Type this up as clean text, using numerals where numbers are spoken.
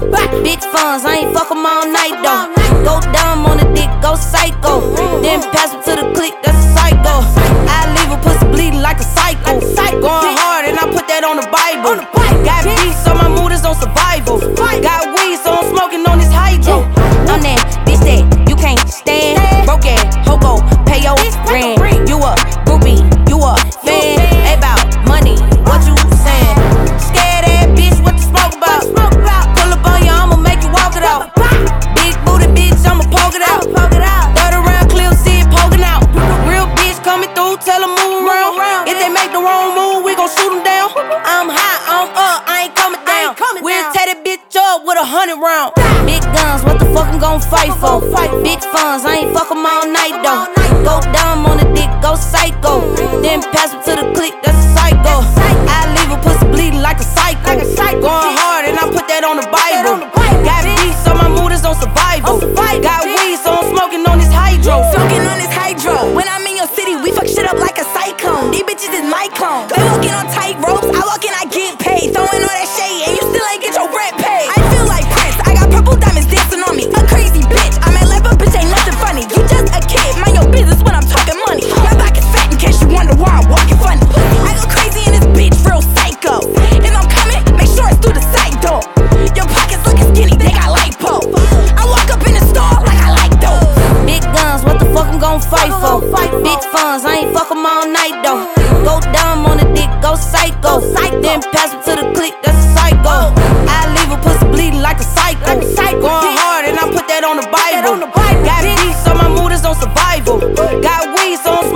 Big funds, I ain't fuck 'em all night though. Go dumb on the dick, go psycho. Then pass it to the clique, that's a psycho. I leave a pussy bleeding like a psycho. Going hard and I put that on the Bible. Got beats, so my mood is on survival. Got weed, so I'm smoking on this hydro. I'm that bitch that you can't stand. Broke ass, hobo, pay your rent. You a groupie, you a fan. Ain't about money, what you saying? Scared ass bitch, what you smoke about? Pull up on you, I'ma make you walk it out. Big booty bitch, I'ma poke it out. 30 round clip, see it poking out. Real bitch coming through, tell them move around. If they make the wrong move, we gon' shoot them down. I'm high, I'm up, I ain't coming down. We'll tear that bitch up with 100 rounds. Big guns, what the fuck I'm gon' fight for? Big funds, I ain't fuck 'em all night though. Go dumb on the dick, go psycho. Then pass it to the clique, that's a psycho. I leave a pussy bleeding like a psycho. Going hard and I put that on the Bible. Got beats, so my mood is on survival. Got weed, so I'm smoking on this hydro. Smoking on this hydro. When I'm in your city, we fuck shit up like a cyclone. These bitches is my clone. They walking on tight ropes, I walk in, I get paid. Throwing all that shade, and you still ain't get your rent paid. I feel like Prince, I got purple diamonds dancing on me. A crazy bitch, I might laugh, but bitch ain't nothing funny. You just a kid, mind your business when I'm talking money. My back is fat in case you wonder why I'm walking funny. I go crazy in this bitch, real psycho. If I'm coming, make sure it's through the side door. Your pockets looking skinny, they got lipo. I walk up in the store like I like those. Big guns, what the fuck I'm gon' fight for? Big funds, I ain't fuck 'em all night though. Go dumb on the dick, go psycho. Then pass it to the clique, that's a psycho. I leave a pussy bleeding like a psycho. Going hard and I put that on the Bible. Got beats, so my mood is on survival. Got weed, so I'm